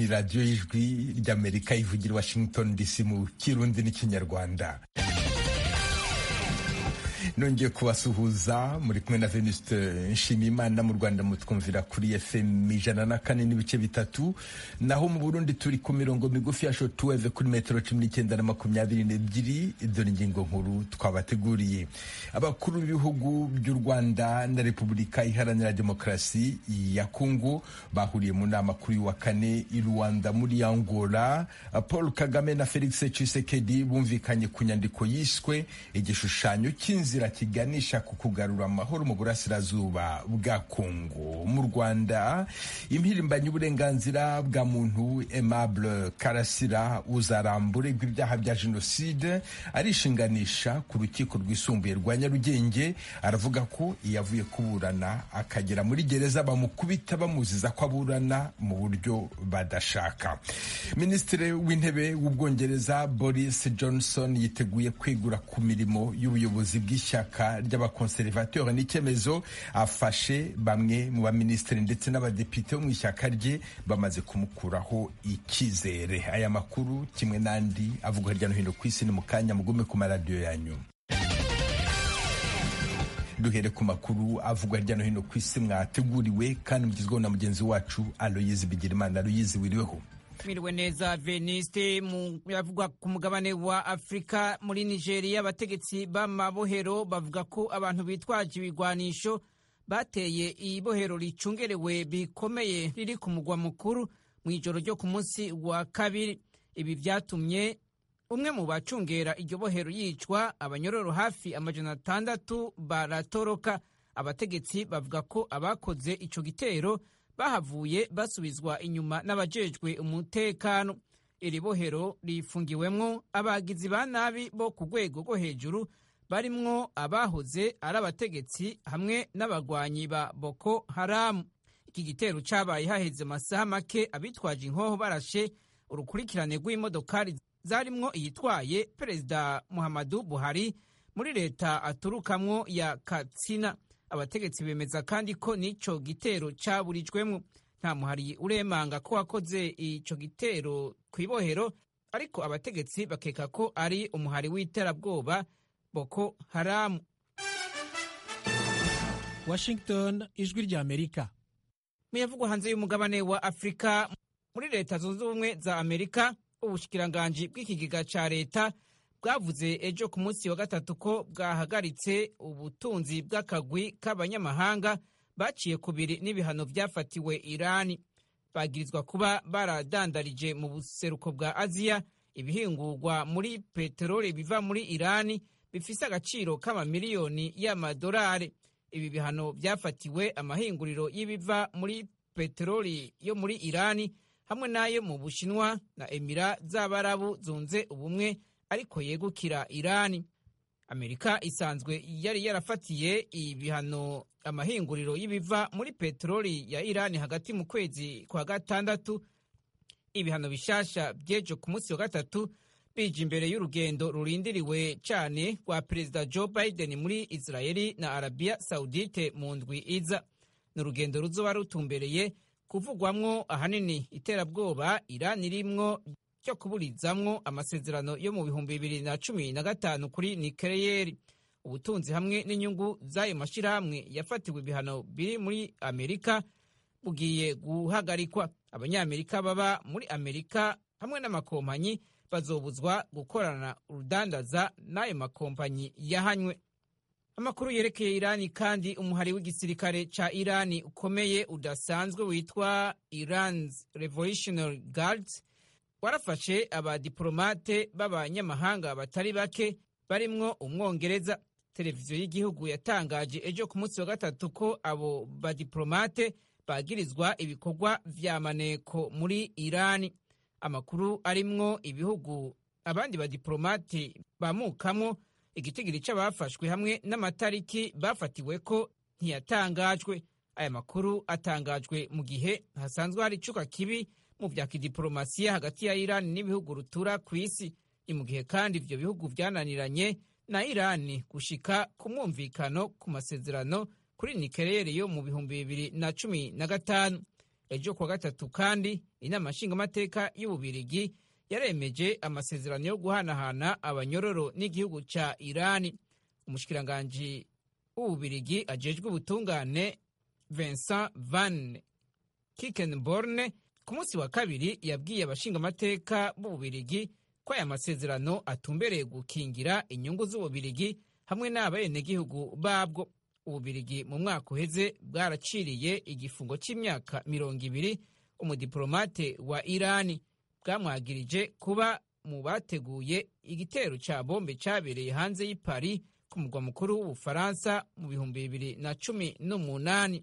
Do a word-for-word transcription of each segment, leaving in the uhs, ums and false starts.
radiyo y'ijwi ry'Amerika ivugira Washington D C mu Kirundi n'ikinyarwanda. Nongeye kubasuhuza muri kumwe na Venuste Nshimiyimana. Mu Rwanda mutwumvira kuri F M ijana na kane n'ibice bitatu, naho mu Burundi turi ku mirongo migufi ya shortwave kuri metero cumi n'icyenda na makumyabiri n'ebyiri. Dore ingingo nkuru twabateguriye. Abakuru b'ibihugu by'u Rwanda na Repubulika Iharanira Demokarasi ya Kongo bahuriye mu nama kuri wa kane i Rwanda muri Angola. Paul Kagame na Felix Tshisekedi bumvikanye ku nyandiko yiswe igishushanyo cy'inzira kiganisha ku kugarura amahoro mu burasirazuba bwa Kongo. Mu Rwanda impirimbanyi uburenganzira bwa muntu Aimable Karasira uzarambure rw'ibyaha bya jenoside arishinganisha ku rukiko rwisumbuye rwa Nyarugenge. Aravuga ko yavuye kuburana akagera muri gereza bamukubita bamuziza ko aburana mu buryo badashaka. Minisitiri w'intebe w'Ubwongereza Boris Johnson yiteguye kwegura ku mirimo y'ubuyobozi bw'ishyaka ry'abakonservateur n'icyemezo afashe bamwe mu baminisitiri ndetse n'abadepite bo mu ishyaka rye bamaze kumukuraho icyizere. Aya makuru kimwe n'andi avugwa hirya no hino ku isi ni mu kanya mugume ku maradiyo yanyu. Duhere ku makuru avugwa hirya no hino ku isi mwateguriwe kandi mugizweho na mugenzi wacu Aloyizi Bigirimana. Aloyizi, wiriweho? Mwiriwe neza Veniste. Mu yavugwa ku mugabane wa Afrika, muri Nigeria abategetsi b'amabohero bavuga ko abantu bitwaje ibigwanisho bateye ibohero ricungerewe bikomeye riri ku mugwa mukuru mu ijoro ryo ku munsi wa kabiri. Ibi vyatumye umwe mu bacungera iryo bohero yicwa, abanyororo hafi amajana atandatu baratoroka. Abategetsi bavuga ko abakoze ico gitero bahavuye basubizwa inyuma n'abajejwe umutekano. Iri bohero rifungiwemwo abagizi ba nabi bo ku rwego rwo hejuru barimwo abahoze ari abategetsi hamwe n'abagwanyi ba Boko Haram. Iki gitero cabaye haheze amasaha make abitwaje inkoho barashe urukurikirane rw'imodokari zarimwo iyitwaye Perezida Muhammadu Buhari muri leta aturukamwo ya Katsina. Abategetsi bemeza kandi ko n'ico gitero caburijwemwo. Nta muhari uremanga ko wakoze ico gitero kw'ibohero, ariko abategetsi bakeka ko ari umuhari w'iterabwoba Boko Haram. Washington, ijwi rya Amerika. Muyavugwa hanze y'umugabane wa Afrika, muri leta zunze ubumwe za Amerika, ubushikiranganji bw'ikigega ca leta bwavuze ejo ku munsi wa gatatu ko bwahagaritse ubutunzi bw'akagwi k'abanyamahanga baciye kubiri n'ibihano vyafatiwe Irani. Bagirizwa kuba baradandarije mu buseruko bwa Aziya ibihingurwa muri peteroli biva muri Irani bifise agaciro k'amamiliyoni y'amadolari. Ibi bihano vyafatiwe amahinguriro y'ibiva muri peteroli yo muri Irani hamwe n'ayo mu Bushinwa na Emira z'Abarabu zunze ubumwe ariko yegukira Irani. Amerika isanzwe yari yarafatiye ibihano amahinguriro y'ibiva muri peteroli ya Irani hagati mu kwezi kwa gatandatu. Ibihano bishasha byejo ku munsi wa gatatu bije imbere y'urugendo rurindiriwe cyane rwa Perezida Joe Biden muri Israeli na Arabia Saudite mu ndwi iza. N'urugendo ruzoba rutumbereye kuvugwamwo ahanini iterabwoba Irani irimwo cyo kuburizamwo amasezerano yo mu bihumbi bibiri na cumi na gatanu kuri nikeleyeri. Ubutunzi hamwe n'inyungu z'ayo mashirahamwe yafatiwe ibihano biri muri Amerika bugiye guhagarikwa. Abanyamerika baba muri Amerika hamwe n'amakompanyi bazobuzwa gukorana urudandaza n'ayo makompanyi yahanywe. Amakuru yerekeye Irani kandi, umuhari w'igisirikare ca Irani ukomeye udasanzwe witwa Iran's Revolutionary Guards warafashe abadiplomate b'abanyamahanga batari bake barimwo Umwongereza. Televiziyo y'igihugu yatangaje ejo ku munsi wa gatatu ko abo badiplomate bagirizwa ibikorwa vya maneko muri Irani. Amakuru arimwo ibihugu abandi badiplomate bamukamwo, igitigiri c'abafashwe hamwe n'amatariki bafatiwe ko ntiyatangajwe. Aya makuru atangajwe mu gihe hasanzwe hari icuka kibi mu vya kidiplomasiya hagati ya Irani n'ibihugu rutura ku isi. Ni mu gihe kandi ivyo bihugu vyananiranye na Irani gushika ku mwumvikano ku masezerano kuri nikeleyeri yo mu bihumbi bibiri na cumi na gatanu. ejo kuwa gatatu kandi inama nshingamateka y'Ububirigi yaremeje amasezerano yo guhanahana abanyororo n'igihugu ca Irani. Umushikiranganji w'Ububirigi ajejwe ubutungane Vincent van Quickenborne ku munsi wa kabiri yabwiye abashingamateka b'Ububirigi ko aya masezerano atumbereye gukingira inyungu z'Ububirigi hamwe n'abenegihugu babwo. Ububirigi mu mwaka uheze bwaraciriye igifungo c'imyaka mirongo ibiri umudiplomate wa Irani, bwamwagirije kuba mu bateguye igitero ca bombe cabereye hanze y'i Paris ku mugwa mukuru w'Ubufaransa mu bihumbi bibiri na cumi n'umunani.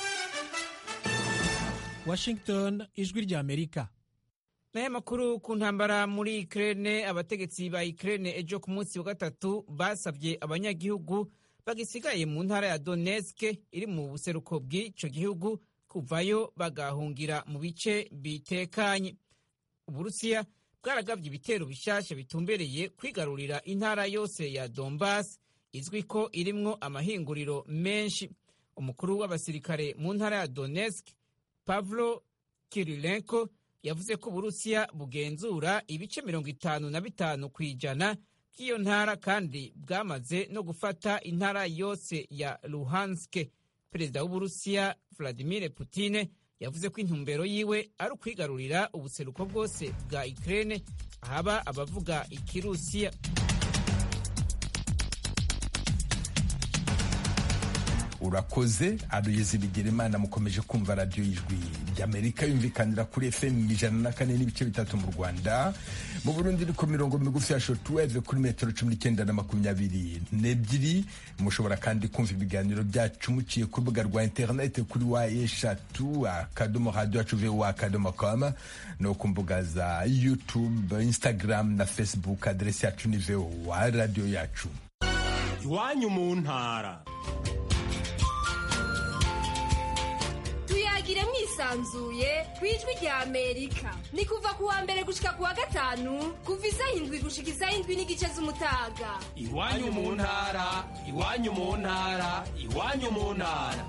Washington, ijwi rya Amerika. Naye makuru ku ntambara muri Ukraine, abategetsi ba Ukraine ejo ku munsi wa gatatu basavye abanyagihugu bagisigaye mu ntara ya Donetsk iri mu buseruko bw'ico gihugu kuvayo bagahungira mu bice bitekanye. Uburusiya bwaragavye ibitero bishasha bitumbereye kwigarurira intara yose ya Donbass izwi ko irimwo amahinguriro menshi. Umukuru w'abasirikare mu ntara ya Donetsk, Pavlo Kirilenko, yavuze ko Uburusiya bugenzura ibice mirongo itanu na bitanu kw'ijana by'iyo ntara kandi bwamaze no gufata intara yose ya Luhansk. Perezida w'Uburusiya Vladimir Putin yavuze ko intumbero yiwe ari ukwigarurira ubuseruko bwose bwa Ukraine ahaba abavuga Ikirusiya. Urakoze Aloyezi Bigirimana. Mukomeje kumva radio y'Ijwi ry'Amerika yumvikanira kuri F M ijana na kane n'ibice bitatu mu Rwanda. Mu Burundi ni ku mirongo migufi ya shortwave kuri metero cumi n'icyenda na makumyabiri n'ebyiri. Mushobora kandi kumva ibiganiro byacu muciye ku rubuga rwa internet kuri wa eshatu akadomo radio yacu voa akadomo com no ku mbuga za YouTube, Instagram na Facebook. Adresi yacu ni voa radio yacu. Iwanyu mu ntara. Tuyagire mwisanzuye kwijwi rya Amerika. Ni kuva kuwa mbere gushika kuwa gatanu kuva isaha indwi gushika isaha indwi n'igice z'umutaga. Iwanyu mu ntara, iwanyu mu ntara, iwanyu mu ntara.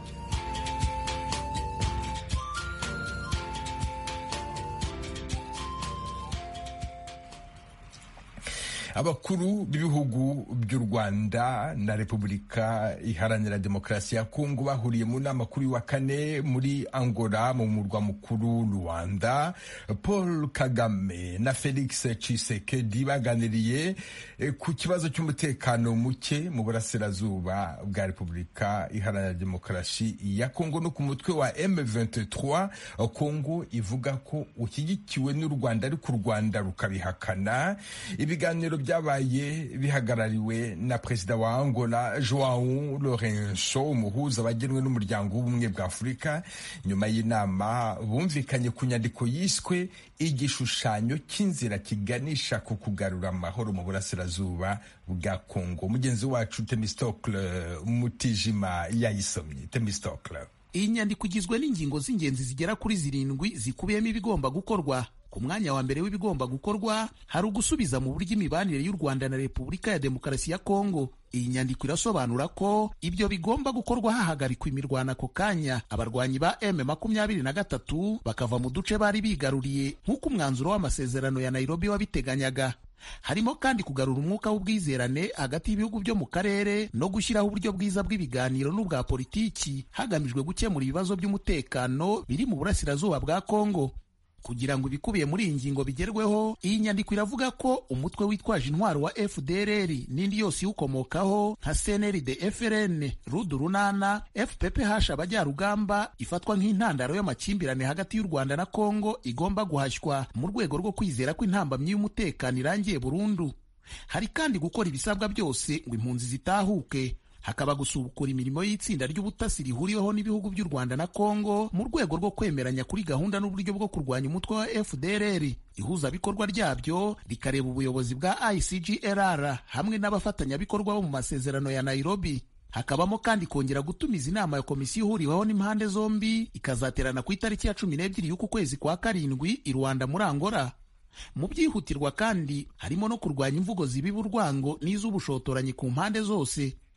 Abakuru b'ibihugu by'u Rwanda na Repubulika Iharanira Demokarasi ya Kongo bahuriye mu nama kuri wa kane muri Angola mu murwa mukuru Luanda. Paul Kagame na Felix Tshisekedi baganiriye ku kibazo cy'umutekano muke mu burasirazuba bwa Repubulika Iharanira Demokarasi ya Kongo no ku mutwe wa M vingt-trois. Kongo ivuga ko ushyigikiwe n'u Rwanda ariko u Rwanda rukabihakana. Ibiganiro byabaye bihagarariwe na Perezida wa Angola Joao Lourenço, umuhuza bagenwe n'umuryango w'ubumwe bwa Afurika. Nyuma y'inama bumvikanye ku nyandiko yiswe igishushanyo cy'inzira kiganisha ku kugarura amahoro mu burasirazuba bwa Kongo. Mugenzi wacu Temistocle Mutijima yayisomye. Temistocle: iyi nyandiko igizwe n'ingingo z'ingenzi zigera kuri zirindwi zikubiyemo ibigomba gukorwa. Ku mwanya wa mbere w'ibigomba gukorwa hari ugusubiza mu buryo imibanire y'u Rwanda na Repubulika ya Demokarasi ya Kongo. Iyi nyandiko irasobanura ko ibyo bigomba gukorwa hahagarikwa imirwano ako kanya, abarwanyi ba M makumyabiri na gatatu bakava mu duce bari bigaruriye nk'uko umwanzuro w'amasezerano ya Nairobi wabiteganyaga. Harimo kandi kugarura umwuka w'ubwizerane hagati y'ibihugu byo mu karere no gushyiraho uburyo bwiza bw'ibiganiro n'ubwa politiki hagamijwe gukemura ibibazo by'umutekano biri mu burasirazuba bwa Kongo. Kugira ngo ibikubiye muri iyi ngingo bigerweho, iyi nyandiko iravuga ko umutwe witwaje intwaro wa F D L R n'indi yose iwukomokaho nka C N L D F R N, Rudu Runana, F P P H Abajyarugamba ifatwa nk'intandaro y'amakimbirane hagati y'u Rwanda na Kongo igomba guhashywa mu rwego rwo kwizera ko intambamyi y'umutekano irangiye burundu. Hari kandi gukora ibisabwa byose ngo impunzi zitahuke. Hakaba gusubukura imirimo y'itsinda ry'ubutasi rihuriweho n'ibihugu by'u Rwanda na Kongo mu rwego rwo kwemeranya kuri gahunda n'uburyo bwo kurwanya umutwe wa F D L R. Ihuzabikorwa ryabyo rikareba ubuyobozi bwa I C G L R hamwe n'abafatanyabikorwa bo mu masezerano ya Nairobi. Hakabamo kandi kongera gutumiza inama ya komisiyo ihuriweho n'impande zombi ikazaterana ku itariki ya cumi n'ebyiri y'uku kwezi kwa karindwi i Rwanda muri Angola. Mu byihutirwa kandi harimo no kurwanya imvugo zibiba urwango n'iz'ubushotoranyi ku mpande zose.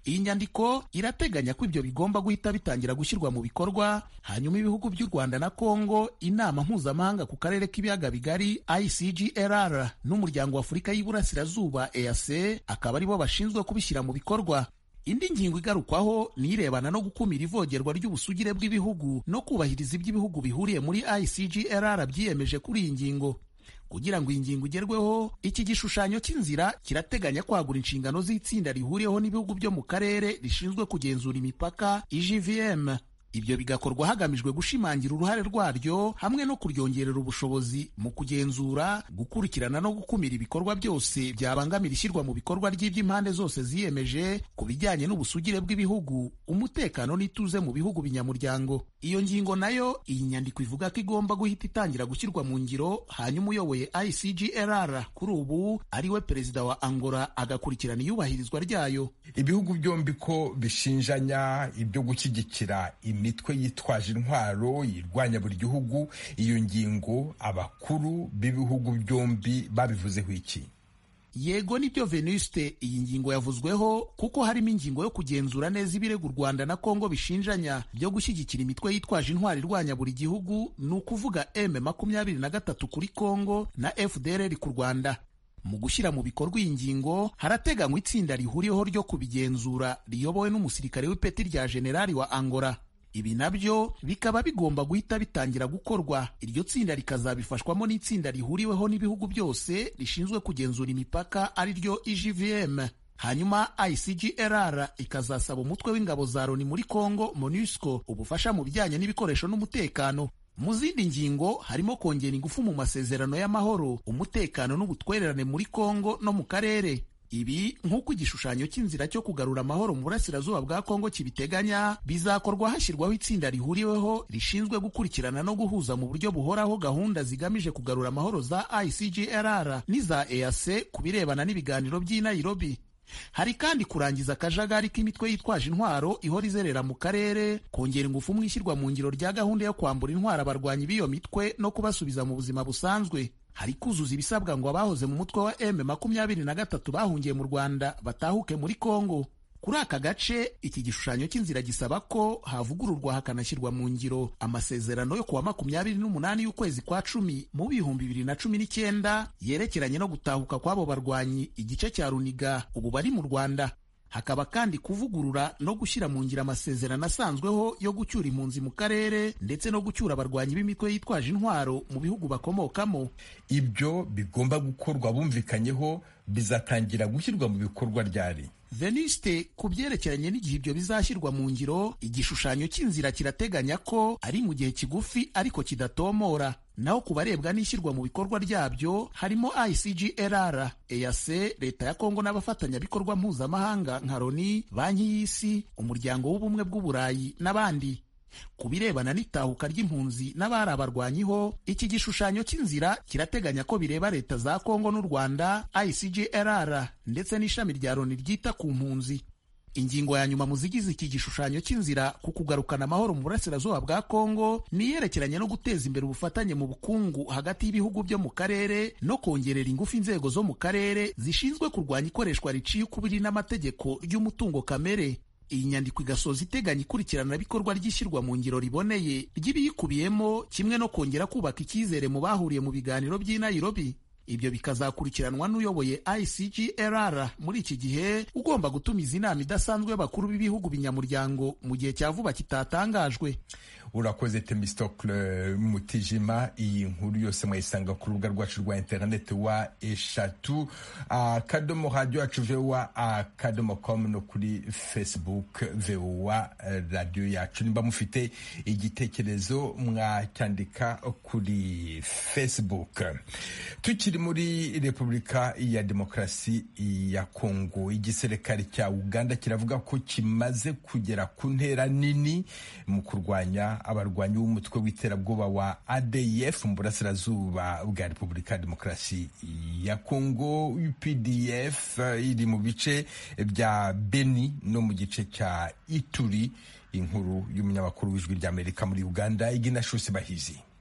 Iyi nyandiko irateganya ko ibyo bigomba guhita bitangira gushyirwa mu bikorwa, hanyuma ibihugu by'u Rwanda na Kongo, inama mpuzamahanga ku karere k'ibiyaga bigari I C G L R n'umuryango wa Afurika y'Iburasirazuba E A C akaba aribo bashinzwe kubishyira mu bikorwa. Indi ngingo igarukwaho ni irebana no gukumira ivogerwa ry'ubusugire bw'ibihugu no kubahiriza iby'ibihugu bihuriye muri I C G L R byiyemeje kuri iyi ngingo. Kugira ngo iyi ngingo igerweho, iki gishushanyo cy'inzira kirateganya kwagura inshingano z'itsinda rihuriyeho n'ibihugu byo mu karere rishinzwe kugenzura imipaka I G V M. Ibyo bigakorwa hagamijwe gushimangira uruhare rwaryo hamwe no kuryongerera ubushobozi mu kugenzura, gukurikirana no gukumira ibikorwa byose byabangamira ishyirwa mu bikorwa ry'iby'impande zose ziyemeje ku bijyanye n'ubusugire bw'ibihugu, umutekano n'ituze mu bihugu binyamuryango. Iyo ngingo nayo iyi nyandiko ivuga ko igomba guhita itangira gushyirwa mu ngiro, hanyuma uyoboye I C G L R kuri ubu ari we perezida wa Angola agakurikirana iyubahirizwa ryayo. Ibihugu byombi ko bishinjanya ibyo gushyigikira imitwe yitwaje intwaro irwanya buri gihugu, iyo ngingo abakuru b'ibihugu byombi babivuzeho iki? Yego nibyo Venuste, iyi ngingo yavuzweho kuko harimo ingingo yo kugenzura neza ibirego u Rwanda na Kongo bishinjanya byo gushyigikira imitwe yitwaje intwaro irwanya buri gihugu, ni ukuvuga M makumyabiri na gatatu kuri Kongo na F D L R ku Rwanda. Mu gushyira mu bikorwa iyi ngingo harateganywa itsinda rihuriyeho ryo kubigenzura riyobowe n'umusirikare w'ipeti rya generali wa Angola. Ibi nabyo bikaba bigomba guhita bitangira gukorwa. Iryo tsinda rikazabifashwamo n'itsinda rihuriweho n'ibihugu byose rishinzwe kugenzura imipaka ari ryo I G V M. Hanyuma I C G L R ikazasaba umutwe w'ingabo za Loni muri Kongo MONUSCO ubufasha mu bijyanye n'ibikoresho n'umutekano. Mu zindi ngingo harimo kongera ingufu mu masezerano y'amahoro, umutekano n'ubutwererane muri Kongo no mu karere. Ibi nk'uko igishushanyo cy'inzira cyo kugarura amahoro mu burasirazuba bwa Kongo kibiteganya, bizakorwa hashyirwaho itsinda rihuriweho rishinzwe gukurikirana no guhuza mu buryo buhoraho gahunda zigamije kugarura amahoro za I C G L R n'iza E A C ku birebana n'ibiganiro by'i Nairobi. Hari kandi kurangiza akajagari k'imitwe yitwaje intwaro ihora izerera mu karere, kongera ingufu mu ishyirwa mu ngiro rya gahunda yo kwambura intwaro abarwanyi b'iyo mitwe no kubasubiza mu buzima busanzwe. Hari kuzuza ibisabwa ngo abahoze mu mutwe wa M makumyabiri na gatatu bahungiye mu Rwanda batahuke muri Kongo. Kuri aka gace, iki gishushanyo cy'inzira gisaba ko havugururwa hakanashyirwa mu ngiro amasezerano yo kuwa makumyabiri n'umunani y'ukwezi kwa cumi mu bihumbi bibiri na cumi n'icyenda yerekeranye no gutahuka kw'abo barwanyi igice cya Runiga ubu bari mu Rwanda. Hakaba kandi kuvugurura no gushyira mu ngiro amasezerano asanzweho yo gucyura impunzi mu karere ndetse no gucyura abarwanyi b'imitwe yitwaje intwaro mu bihugu bakomokamo. Ibyo bigomba gukorwa bumvikanyeho, bizatangira gushyirwa mu bikorwa ryari? Veniste, ku byerekeranye n'igihe ibyo bizashyirwa mu ngiro, igishushanyo cy'inzira kirateganya ko ari mu gihe kigufi ariko kidatomora. Naho ku barebwa n'ishyirwa mu bikorwa ryabyo harimo I C G L R, E A C, leta ya Kongo n'abafatanyabikorwa mpuzamahanga nka Loni, banki y'isi, umuryango w'ubumwe bw'Uburayi n'abandi. Ku birebana n'itahuka ry'impunzi n'abari abarwanyiho, iki gishushanyo cy'inzira kirateganya ko bireba leta za Kongo n'u Rwanda, I C G L R ndetse n'ishami rya Loni ryita ku mpunzi. Ingingo ya nyuma mu zigize iki gishushanyo cy'inzira ku kugarukana amahoro mu burasirazuba bwa Kongo ni iyerekeranye no guteza imbere ubufatanye mu bukungu hagati y'ibihugu byo mu karere no kongerera ingufu inzego zo mu karere zishinzwe kurwanya ikoreshwa riciye ukubiri n'amategeko ry'umutungo kamere. Iyi nyandiko igasoza iteganya ikurikiranabikorwa ry'ishyirwa mu ngiro riboneye ry'ibiyikubiyemo, kimwe no kongera kubaka icyizere mu bahuriye mu biganiro by'i Nairobi. Ibyo bikazakurikiranwa n'uyoboye I C G L R muri iki gihe, ugomba gutumiza inama idasanzwe y'abakuru b'ibihugu binyamuryango mu gihe cya vuba kitatangajwe. Urakoze Themistocle Mutijima. Iyi nkuru yose mwayisanga ku rubuga rwacu rwa interineti wa eshatu akadomo radio yacu voa akadomo com no kuri Facebook voa radio yacu. Nimba mufite igitekerezo mwacyandika kuri Facebook. Tukiri muri Repubulika ya Demokarasi ya Kongo, igisirikare cya Uganda kiravuga ko kimaze kugera ku ntera nini mu kurwanya abarwanyi b'umutwe w'iterabwoba wa A D F mu burasirazuba bwa Repubulika ya Demokarasi ya Kongo. U P D F iri mu bice bya Beni no mu gice cya Ituri. Inkuru y'umunyamakuru w'Ijwi ry'Amerika muri Uganda, Igina Shusi Bahizi.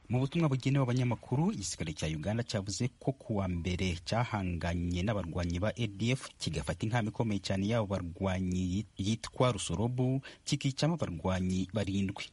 Mu butumwa bugenewe abanyamakuru, igisirikare cya Uganda cyavuze ko kuwa mbere cyahanganye n'abarwanyi ba A D F kigafata inkamba ikomeye cyane y'abo barwanyi yitwa Rusorobu, kikicamo abarwanyi barindwi.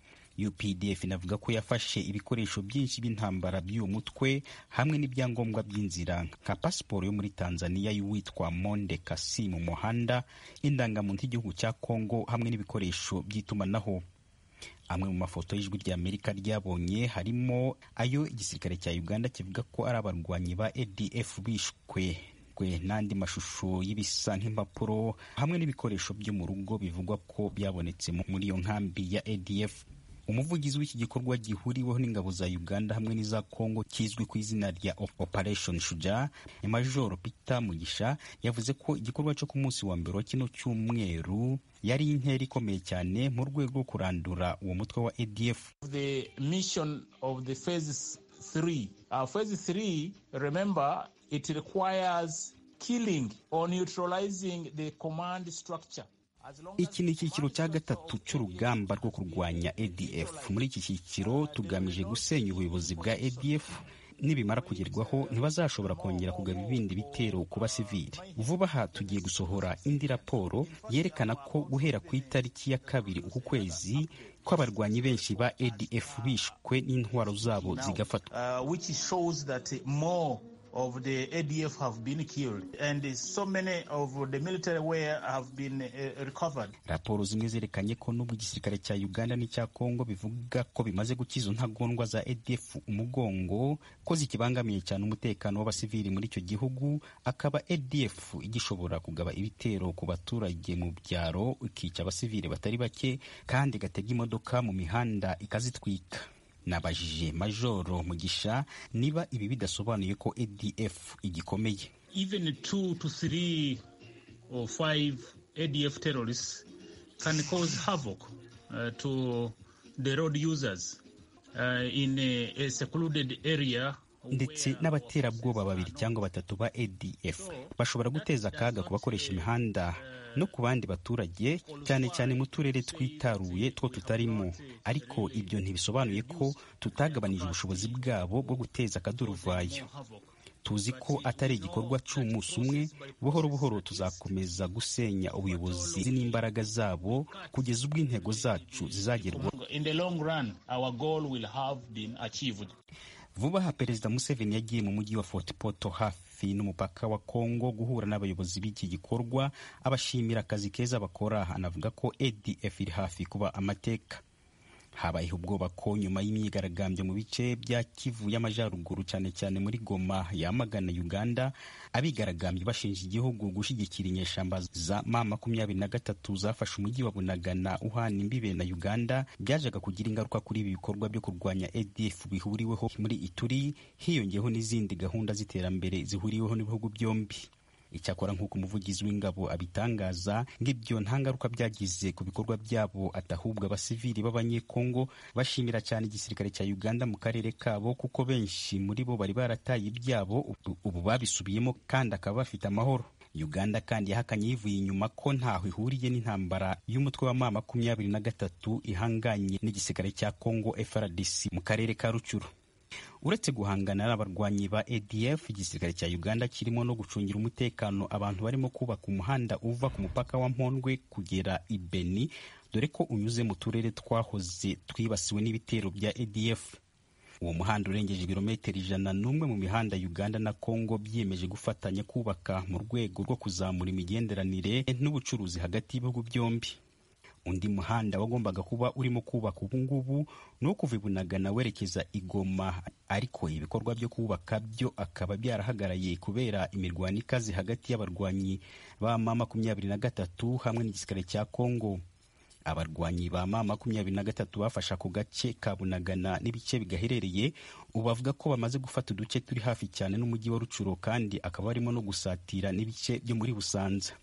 U P D F inavuga ko yafashe ibikoresho byinshi by'intambara by'uwo mutwe hamwe n'ibyangombwa by'inzira nka pasiporo yo muri Tanzania y'uwitwa Monde Kasimu Muhanda, indangamuntu y'igihugu cya Kongo hamwe n'ibikoresho by'itumanaho. Amwe mu mafoto y'ijwi rya Amerika ryabonye harimo ayo igisirikare cya Uganda kivuga ko ari abarwanyi ba A D F bishwe, n'andi mashusho y'ibisa nk'impapuro hamwe n'ibikoresho byo mu rugo bivugwa ko byabonetse muri iyo nkambi ya A D F. Umuvugizi w'iki gikorwa gihuriweho n'ingabo za Uganda hamwe n'iza Kongo kizwi ku izina rya Operation Shujaa, Major Peter Mugisha, yavuze ko igikorwa cyo ku munsi wa mbere wa kino cyumweru yari intera ikomeye cyane mu rwego rwo kurandura uwo mutwe wa A D F. The mission of the phase three. Uh, phase three, remember, it requires killing or neutralizing the command structure. Iki ni icyiciro cya gatatu cy'urugamba rwo kurwanya A D F. Muri iki cyiciro tugamije gusenya ubuyobozi bwa A D F. Nibimara kugerwaho ntibazashobora kongera kugaba ibindi bitero ku basivili. Vuba aha tugiye gusohora indi raporo yerekana ko guhera ku itariki ya kabiri uku kwezi ko abarwanyi benshi ba A D F bishwe n'intwaro zabo zigafatwa. Uh, which shows that more of the A D F have been killed and so many of the military wear have been uh, recovered. Raporo zimwe zerekanye ko n'ubwo igisirikare cya Uganda n'icya Kongo bivuga ko bimaze gukiza ntagondwa za A D F umugongo ko zikibangamiye cyane umutekano w'abasivili muri icyo gihugu, akaba A D F igishobora kugaba ibitero ku baturage mu byaro ikica abasivili batari bake kandi gatega imodoka mu mihanda ikazitwika. Nabajije Majoro Mugisha niba ibi bidasobanuye ko A D F igikomeye. Even two to three or five A D F terrorists can cause havoc uh, to the road users uh, in a, a secluded area. Ndetse n'abaterabwoba babiri cyangwa batatu ba A D F bashobora guteza akaga ku bakoresha imihanda no ku bandi baturage, cyane cyane mu turere twitaruye two tutarimo. Ariko ibyo ntibisobanuye ko tutagabanije ubushobozi bwabo bwo guteza akaduruvayo. Tuzi ko atari igikorwa cy'umunsi umwe, buhoro buhoro tuzakomeza gusenya ubuyobozi n'imbaraga zabo kugeza ubwo intego zacu zizagerwaho. In the long run, our goal will have been achieved. Vuba aha Perezida Museveni yagiye mu mujyi wa Fort Portal hafi n'umupaka wa Kongo guhura n'abayobozi b'iki gikorwa, abashimira akazi keza bakora. Anavuga ko A D F iri hafi kuba amateka. Habayeho ubwoba ko nyuma y'imyigaragambyo mu bice bya Kivu y'Amajyaruguru cyane cyane muri Goma yamagana Uganda, abigaragambye bashinja igihugu gushyigikira inyeshamba za M makumyabiri na gatatu zafashe umujyi wa Bunagana uhana imbibe na Uganda, byajaga kugira ingaruka kuri ibi bikorwa byo kurwanya A D F bihuriweho muri Ituri, hiyongeyeho n'izindi gahunda z'iterambere zihuriweho n'ibihugu byombi. Icyakora nk'uko umuvugizi w'ingabo abitangaza, ngibyo nta ngaruka byagize ku bikorwa byabo, atahubwa abasivili b'abanyekongo bashimira cyane igisirikare cya Uganda mu karere kabo, kuko benshi muri bo bari barataye ibyabo ubu babisubiyemo kandi akaba bafite amahoro. Uganda kandi yahakanye yivuye inyuma ko ntaho ihuriye n'intambara y'umutwe wa M makumyabiri na gatatu ihanganye n'igisirikare cya Kongo F A R D C mu karere ka Rucuru. Uretse guhangana n'abarwanyi ba A D F, igisirikare cya Uganda kirimo no gucungira umutekano abantu barimo kubaka umuhanda uva ku mupaka wa Mpondwe kugera i Beni, dore ko unyuze mu turere twahoze twibasiwe n'ibitero bya A D F. Uwo muhanda urengeje ibirometero ijana n'umwe mu mihanda Uganda na Kongo byiyemeje gufatanya kubaka mu rwego rwo kuzamura imigenderanire n'ubucuruzi hagati y'ibihugu byombi. Undi muhanda wagombaga kuba urimo kubaka ubu ngubu no kuva Bunagana werekeza Igoma, ariko ibikorwa byo kubaka byo akaba byarahagaraye kubera imirwano ikaze hagati y'abarwanyi ba M makumyabiri na gatatu hamwe n'igisirikare cya Kongo. Abarwanyi ba M makumyabiri na gatatu bafasha ku gace ka Bunagana n'ibice bigaherereye, ubu bavuga ko bamaze gufata uduce turi hafi cyane n'umujyi wa Rucuro, kandi akaba barimo no gusatira n'ibice byo muri Busanza.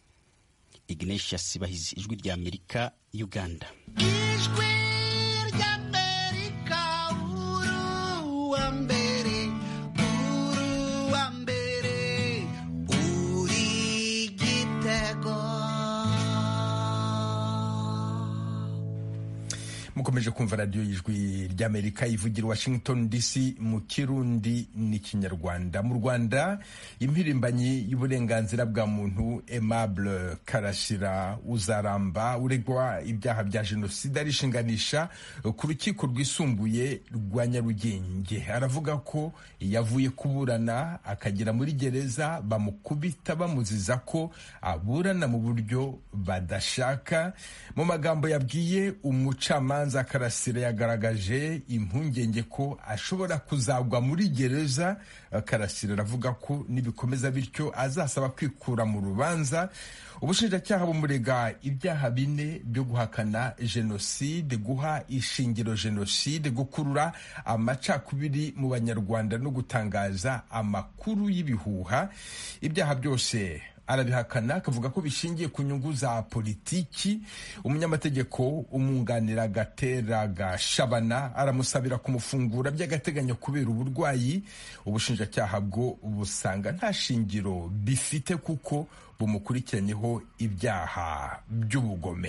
Ignatius Bahizi, Ijwi rya Amerika, Uganda. Ijwi rya Amerika, uru wa mbere, uru wa mbere, uri gitego. mukomeje kumva radiyo y'ijwi ry'Amerika ivugira Washington D C mu Kirundi n'ikinyarwanda. Mu Rwanda impirimbanyi y'uburenganzira bwa muntu Aimable Karasira Uzaramba uregwa ibyaha bya jenoside arishinganisha ku rukiko rwisumbuye rwa Nyarugenge. Aravuga ko yavuye kuburana akagera muri gereza bamukubita bamuziza ko aburana mu buryo badashaka. Mu magambo yabwiye umucamanza, Karasira yagaragaje impungenge ko ashobora kuzagwa muri gereza. Karasira aravuga ko nibikomeza bityo azasaba kwikura mu rubanza. Ubushinjacyaha bumurega ibyaha bine byo guhakana jenoside, guha ishingiro jenoside, gukurura amacakubiri mu banyarwanda no gutangaza amakuru y'ibihuha. Ibyaha byose arabihakana akavuga ko bishingiye ku nyungu za politiki. Umunyamategeko umwunganira Gatera Gashabana aramusabira kumufungura by'agateganyo kubera uburwayi. Ubushinjacyaha bwo busanga nta shingiro bifite kuko bumukurikiranyeho ibyaha by'ubugome.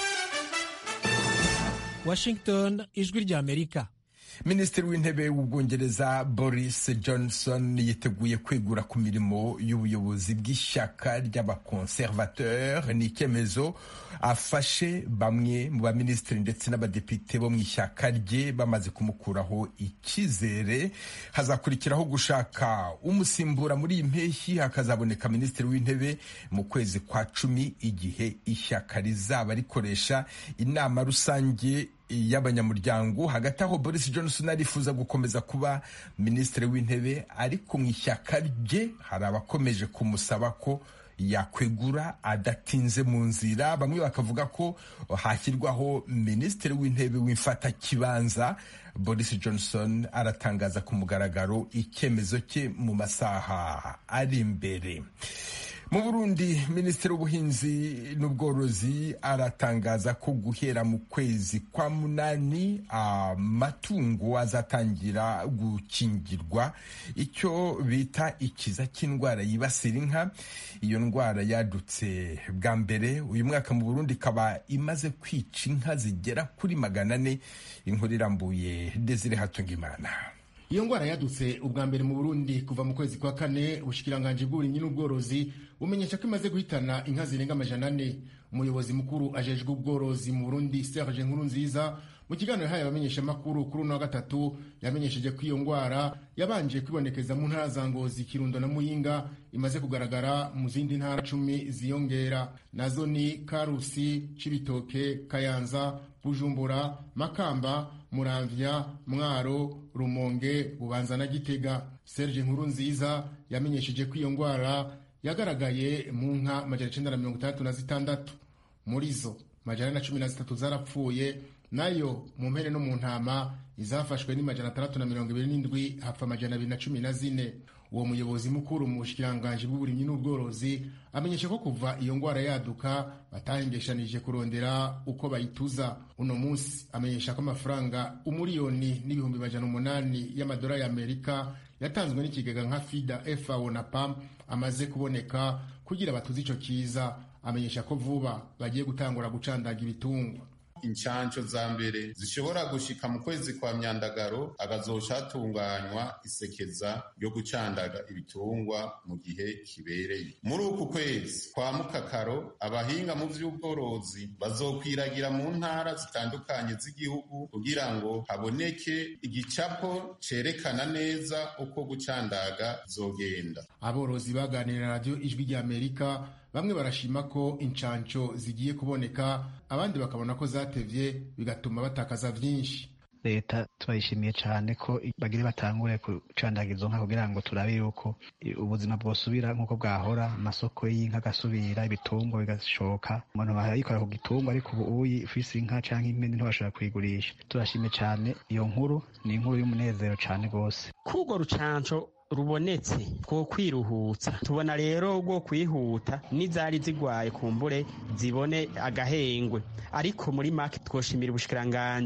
Washington, ijwi ry'Amerika. Minisitiri w'intebe w'Ubwongereza Boris Johnson yiteguye kwegura ku mirimo y'ubuyobozi bw'ishyaka ry'abakonservateur. Ni icyemezo afashe bamwe mu baminisitiri ndetse n'abadepite bo mu ishyaka rye bamaze kumukuraho icyizere. Hazakurikiraho gushaka umusimbura muri iyi mpeshyi, hakazaboneka minisitiri w'intebe mu kwezi kwa cumi igihe ishyaka rizaba rikoresha inama rusange y'abanyamuryango. Hagati aho Boris Johnson arifuza gukomeza kuba minisitiri w'intebe, ariko mu ishyaka rye hari abakomeje kumusaba ko yakwegura adatinze mu nzira. Bamwe bakavuga ko hashyirwaho minisitiri w'intebe w'imfatakibanza. Boris Johnson aratangaza ku mugaragaro icyemezo cye mu masaha ari imbere. Mu Burundi, Minisitiri w'Ubuhinzi n'Ubworozi aratangaza ko guhera mu kwezi kwa munani amatungo azatangira gukingirwa icyo bita ikiza cy'indwara yibasira inka. Iyo ndwara yadutse bwa mbere uyu mwaka mu Burundi ikaba imaze kwica inka zigera kuri magana ane. Inkuru irambuye Desire Hatungimana. Iyo ngwara yadutse ubwa mbere mu Burundi kuva mu kwezi kwa kane. Ubushikiranganje bw'uburimyi n'ubworozi bumenyesha ko imaze guhitana inka zirenga amajana ane. Umuyobozi mukuru ajejwe ubworozi mu Burundi Serge Nkurunziza mu kiganiro yahaye abamenyesha makuru kuri uno wa gatatu yamenyesheje ko iyo ngwara yabanje kwibonekeza mu ntara za Ngozi, Kirundo na Muyinga, imaze kugaragara mu zindi ntara cumi ziyongera, nazo ni Karusi, Cibitoke, Kayanza, Bujumbura, Makamba, Muramvya, Mwaro, Rumonge, Bubanza na Gitega. Serge Nkurunziza yamenyesheje ko iyo ngwara yagaragaye mu nka majana icenda na mirongo itandatu na zitandatu. Muri zo majana na cumi na zitatu zarapfuye, nayo mu mpene no mu ntama izafashwe ni majana atandatu na mirongo ibiri n'indwi, hapfa majana abiri na cumi na zine. Uwo muyobozi mukuru mu bushikiranganje bw'uburimyi n'ubworozi amenyesha ko kuva iyo ngwara yaduka batahengeshanije kurondera uko bayituza. Uno munsi amenyesha ko amafaranga umuriyoni n'ibihumbi majana umunani y'amadolari y'Amerika yatanzwe n'ikigega nka FIDA, F A O na P A M amaze kuboneka kugira batuze ico kiza. Amenyesha ko vuba bagiye gutangura gucandaga ibitungwa. Incanco za mbere zishobora gushika mu kwezi kwa myandagaro, agazoca hatunganywa isekeza ryo gucandaga ibitungwa mu gihe kibereye. Muri uku kwezi kwa mukakaro abahinga mu vy'ubworozi bazokwiragira mu ntara zitandukanye z'igihugu kugira ngo haboneke igicapo cerekana neza uko gucandaga zogenda. Aborozi baganira na radio Ijwi ry'Amerika bamwe barashima ko incanco zigiye kuboneka, abandi bakabona ko zatevye bigatuma batakaza vyinshi. Leta turayishimiye cyane ko bagire batangure gucandaga izo nka kugira ngo turabe yuko ubuzima bwosubira nk'uko bwahora, amasoko y'inka agasubira, ibitungwa bigashoka. Umuntu bayikora ku gitungwa ariko ubu uyi ufise inka canke impene ntibashobora kuyigurisha. Turashimiye cyane iyo nkuru, ni inkuru y'umunezero cyane gose. Kugo rucanco rubonetse two kwiruhutsa, tubona rero rwo kwihuta n'izari zigwaye kumbure zibone agahengwe. Ariko muri make twoshimira ubushikiranganje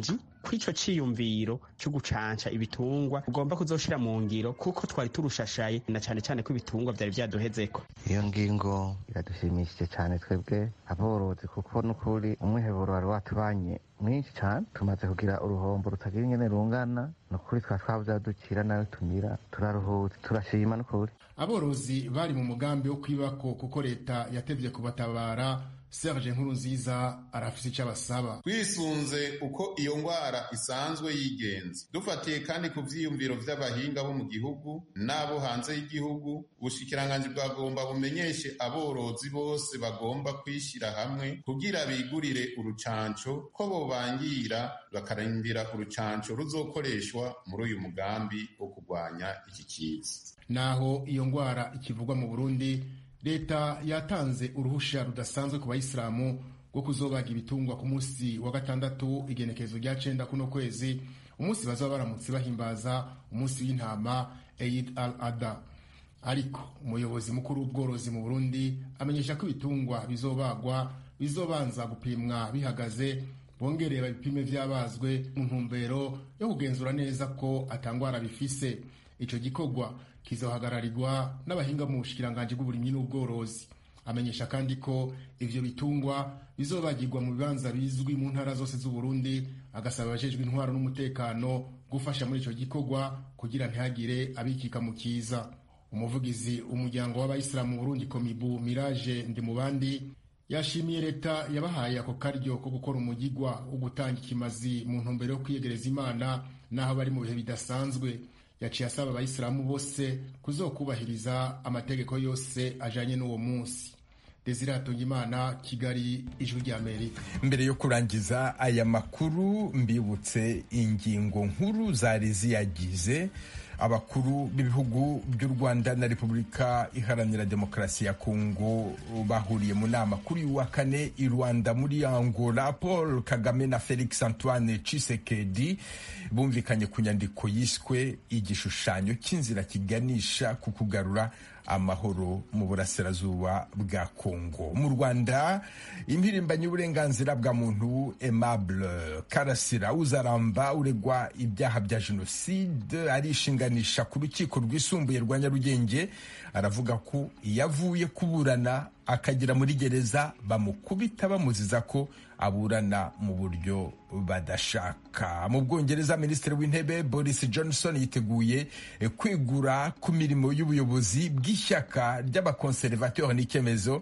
kw'ico ciyumviro cyo gucanca ibitungwa ugomba kuzoshira mu ngiro kuko twari turushashaye na cane cane ko ibitungwa vyari vyaduhezeko. Iyo ngingo iradushimishije cyane twebwe aborozi kuko n'ukuri umwiheburo wari watubanye mwinshi cyane, tumaze kugira uruhombo rutagira ingene rungana, nukuri twa twavyadukira nayo tumira turaruhutse turashima n'ukuri. Aborozi bari mu mugambi wo kwibako kuko leta yatevye kubatabara. Serge Nkurunziza arafise icyo abasaba. Twisunze uko iyo ngwara isanzwe yigenza, dufatiye kandi ku vyiyumviro vy'abahinga bo mu gihugu n'abo hanze y'igihugu, ubushikiranganji bwagomba bumenyeshe aborozi bose bagomba kwishira hamwe kugira bigurire urucanco, ko bobangira bakarindira urucanco ruzokoreshwa muri uyu mugambi wo kurwanya iki kiza. Naho iyo ngwara ikivugwa mu Burundi, leta yatanze uruhusha rudasanzwe ku bayisilamu rwo kuzobaga ibitungwa ku munsi wa gatandatu igenekerezo rya cenda kuno kwezi, umunsi bazaba baramutse bahimbaza umunsi w'intama Eid al-Adha. Ariko umuyobozi mukuru w'ubworozi mu Burundi amenyesha ko ibitungwa bizobagwa bizobanza gupimwa bihagaze, bongereye babipime vyabazwe mu ntumbero yo kugenzura neza ko atangwara bifise. Ico gikorwa kizohagararirwa n'abahinga mu bushikiranganji bw'uburimyi n'ubworozi. Amenyesha kandi ko ivyo bitungwa bizobagirwa mu bibanza bizwi mu ntara zose z'u Burundi, agasaba abajejwe intwaro n'umutekano gufasha muri ico gikorwa kugira ntihagire abikika mu kiza. Umuvugizi umuryango w'abayisilamu mu Burundi Komibu Mirage Ndimubandi yashimiye leta yabahaye ako karyo ko gukora umugigwa wo gutanga ikimazi mu ntumbero yo kwiyegereza Imana naho bari mu bihe bidasanzwe. Yaciye asaba abayisilamu bose kuzokubahiriza amategeko yose ajanye n'uwo munsi. Desire Hatungimana, Kigali, Ijwi ry'Amerika. Mbere yo kurangiza aya makuru mbibutse ingingo nkuru zari ziyagize. Abakuru b'ibihugu by'u Rwanda na Repubulika Iharanira Demokarasi ya Kongo bahuriye mu nama kuri wa kane i Rwanda muri Angola. Paul Kagame na Felix Antoine Tshisekedi bumvikanye ku nyandiko yiswe igishushanyo cy'inzira kiganisha ku kugarura amahoro mu burasirazuba bwa Kongo. Mu Rwanda, impirimbanyi y'uburenganzira bwa muntu Aimable Karasira Uzaramba uregwa ibyaha bya jenoside arishinganisha ku rukiko rwisumbuye rwa Nyarugenge, aravuga ko yavuye kuburana akagera muri gereza bamukubita bamuziza ko aburana mu buryo badashaka. Mu Bwongereza, Minisitiri w'Intebe Boris Johnson yiteguye kwigura ku mirimo y'ubuyobozi bw'ishyaka ry'abakonservateur n'icyemezo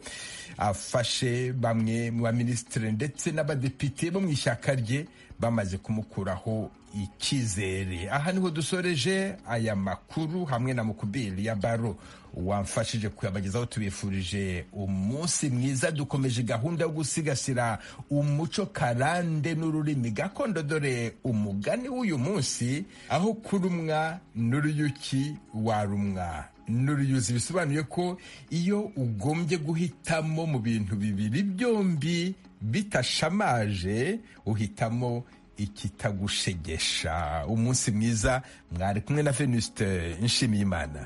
afashe bamwe mu baminisitiri ndetse n'abadepite bo mu ishyaka rye bamaze kumukuraho icyizere. Aha niho dusoreje aya makuru hamwe na Mukubiri ya Baro wamfashije kuyabagezaho. Tubifurije umunsi mwiza. Dukomeje gahunda yo gusigasira umuco karande n'ururimi gakondo. Dore umugani w'uyu munsi: aho kurumwa n'uruyuki warumwa n'uruyuzi. Bisobanuye ko iyo ugombye guhitamo mu bintu bibiri byombi bitashamaje, uhitamo ikitagushegesha. Umunsi mwiza. Mwari kumwe na Venuste Nshimiyimana.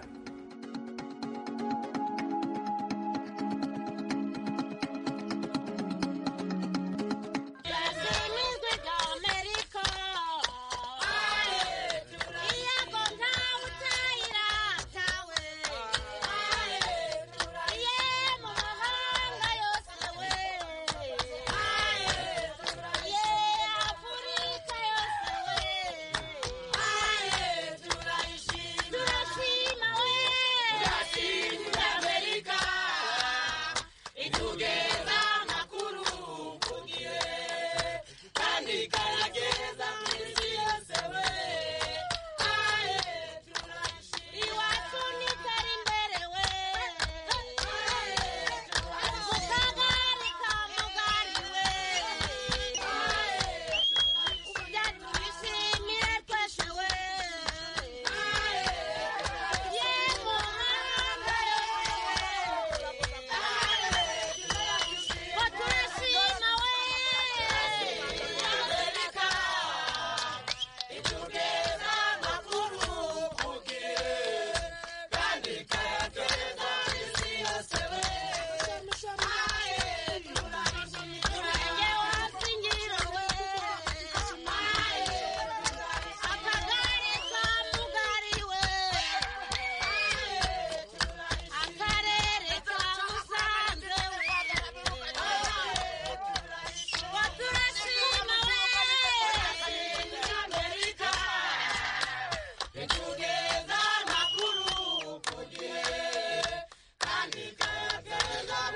Together.